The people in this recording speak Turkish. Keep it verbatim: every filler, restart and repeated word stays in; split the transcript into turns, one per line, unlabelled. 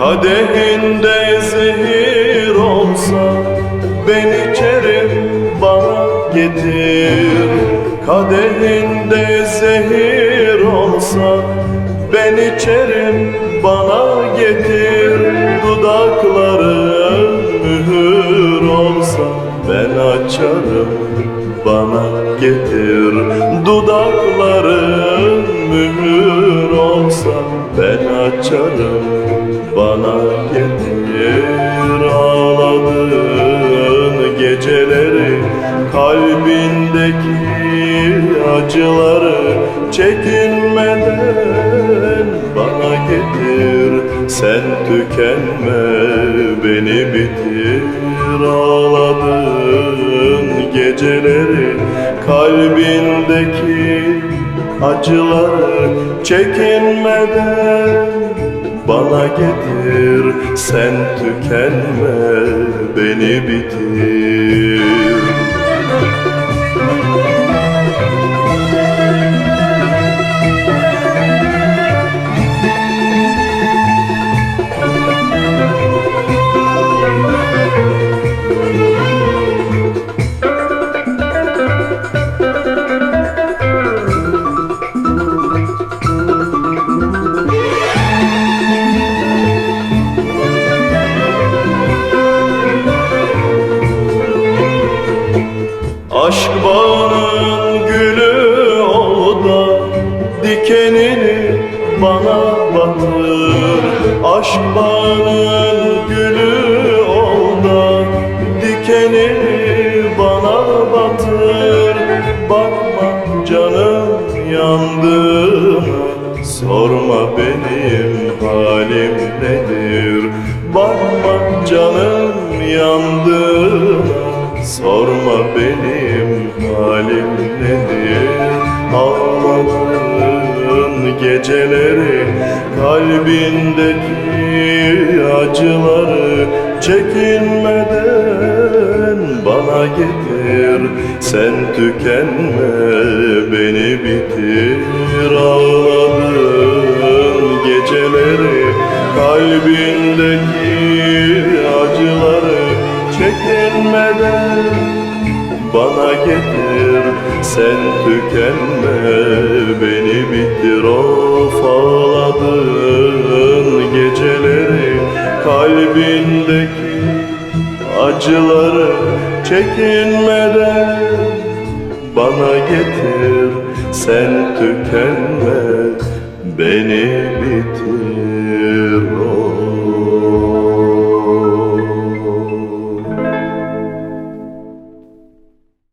Kadehinde zehir olsa ben içerim, bana getir. Kadehinde zehir olsa ben içerim, bana getir. Dudakların mühür olsa ben açarım, bana getir. Dudakların mühür olsa ben açarım, bana getir. Ağladığın geceleri, kalbindeki acıları çekinmeden bana getir. Sen tükenme, beni bitir. Ağladığın geceleri, kalbindeki acıları çekinmeden bana getir. Sen tükenme, beni bitir. Aşk bağının gülü ol da dikenini bana batır. Aşk bağının gülü ol da dikenini bana batır. Bakma canım yandığına, sorma benim halim nedir. Bakma canım yandığına, sorma benim halim nedir. Ağladığın geceleri, kalbindeki acıları çekinmeden bana getir. Sen tükenme, beni bitir. Ağladığın geceleri, kalbindeki acıları çekinmeden bana getir. Sen tükenme, beni bitir. Of, ağladığın geceleri, kalbindeki acıları çekinmeden bana getir. Sen tükenme, beni bitir.